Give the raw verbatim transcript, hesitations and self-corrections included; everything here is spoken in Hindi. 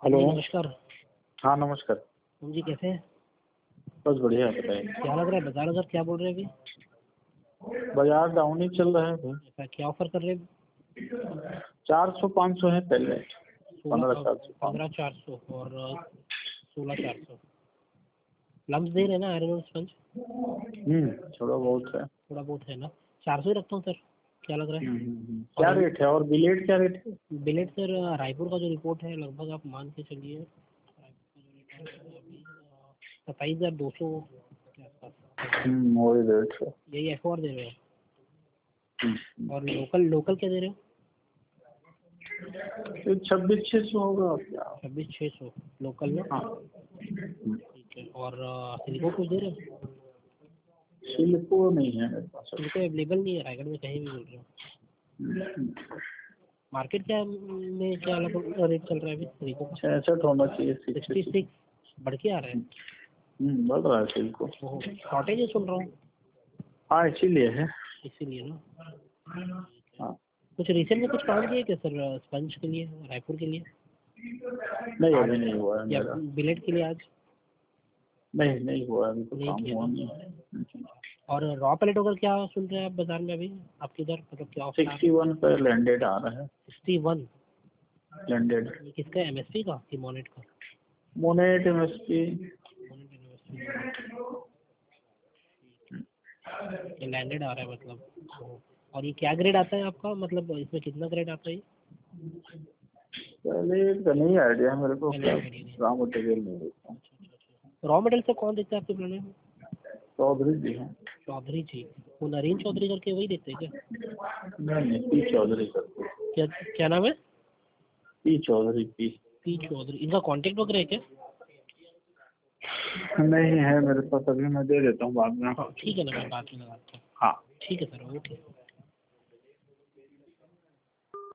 हेलो। जी नमस्कार। हाँ नमस्कार। जी कैसे हैं? बस बढ़िया, बताइए। क्या लग रहा है बाजार वजार क्या बोल रहे हैं अभी? बाजार डाउन ही चल रहा है भाई। ऐसा क्या ऑफर कर रहे हैं? चार सौ पाँच सौ है पहले। पंद्रह चार सौ पंद्रह चार सौ और सोलह चार सौ लम्स दे रहे हैं ना आयरन स्पंज? हम्म थोड़ा बहुत है। थोड़ा बहुत है ना। चार सौ ही रखता हूँ सर, क्या लग रहा है? हम्म, क्या रेट है और बिलेट क्या रेट है? बिलेट सर रायपुर का जो रिपोर्ट है लगभग आप मान के चलिए सत्ताईस हजार दो सौ के आसपास। हम्म वही रेट है। यही एफ दे रहे हो हम्म, और लोकल लोकल क्या दे रहे हो? तो छब्बीस छः सौ होगा क्या? छब्बीस छः सौ लोकल में। हाँ। ठीक है। और सिलिको कुछ दे रहे हो? सिल्को नहीं है मेरे पास। सिलिको अवेलेबल नहीं है रायगढ़ में कहीं भी बोल रहे हो? हम्म, मार्केट क्या में क्या लगभग रेट चल रहा है अभी सिलिको का? छह होना चाहिए। सिक्सटी सिक्स बढ़ के आ रहा है। हम्म बढ़ रहा है सिल्को। शॉर्टेज है सुन रहा हूँ। हाँ इसीलिए है। इसीलिए ना। हाँ कुछ रिसेंट में कुछ काम किए क्या सर स्पंज के लिए रायपुर के लिए? नहीं अभी नहीं हुआ है या मेरा। बिलेट के लिए आज? नहीं नहीं हुआ अभी तो नहीं काम किया हुआ ना। नहीं। और रॉ पैलेट वगैरह क्या सुन रहे हैं आप बाजार में अभी आपके इधर मतलब क्या ऑफर? सिक्सटी वन पे लैंडेड आ रहा है। सिक्सटी वन लैंडेड किसका एमएसपी का कि मोनेट का? Monet MSP. ये लैंडेड आ रहा है मतलब। और ये क्या ग्रेड आता है आपका मतलब इसमें कितना ग्रेड आता है ये? पहले का नहीं आइडिया मेरे को। पहले idea नहीं। रॉ मटेरियल नहीं देता। रॉ मटेरियल से कौन देता है आपके प्लान में? चौधरी जी हैं। चौधरी जी। वो नरेंद्र चौधरी करके वही देते हैं क्या? नहीं नहीं पी चौधरी करते। क्या क्या नाम है? P Chaudhary P. P Chaudhary. इनका कांटेक्ट वगैरह है क्या? नहीं है मेरे पास, अभी मैं दे देता हूँ बाद में। हाँ ठीक है ना, मैं बात में लगाता हूँ। हाँ ठीक है सर, ओके।